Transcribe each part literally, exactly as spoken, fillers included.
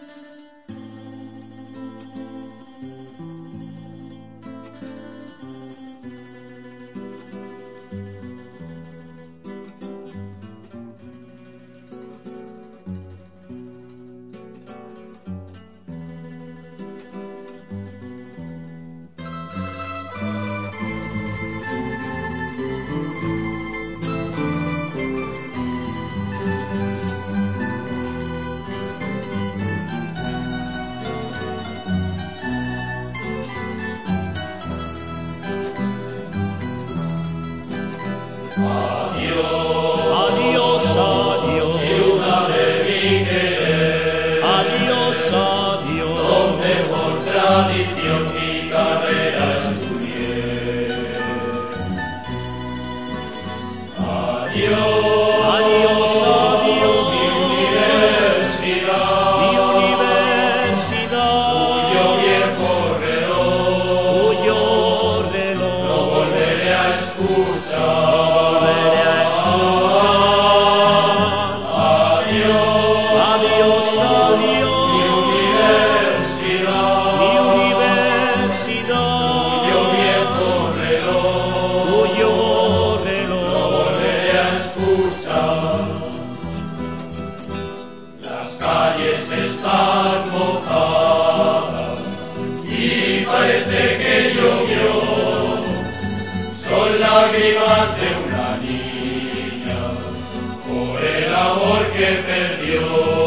Adiós, adiós, ciudad de mi querer. adiós, adiós, Donde por tradición mi carrera estudié. Adiós, adiós, adiós, mi universidad, mi universidad, cuyo viejo reloj cuyo no reloj volveré a escuchar. volveré a escuchar. Adiós, Adiós, adiós, mi universidad, mi universidad, cuyo viejo reloj cuyo no reloj volveré a escuchar. Las calles están mojadas y parece que llovió. Son lágrimas de una niña por el amor que perdió.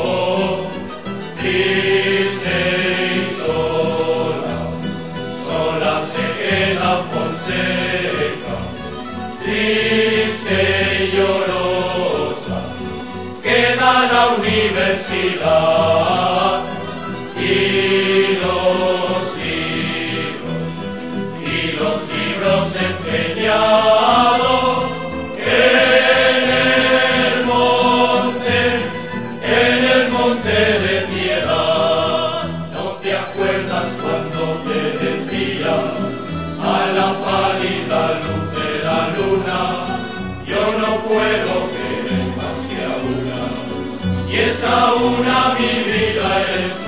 Triste y sola, sola se queda Fonseca. Triste y llorosa, queda la universidad y los libros, y los libros empeñados en el monte, en el monte de piedad. ¿No te acuerdas cuando te decía a la pálida luz de la luna? Yo no puedo querer más que a una, y esa una mi vida es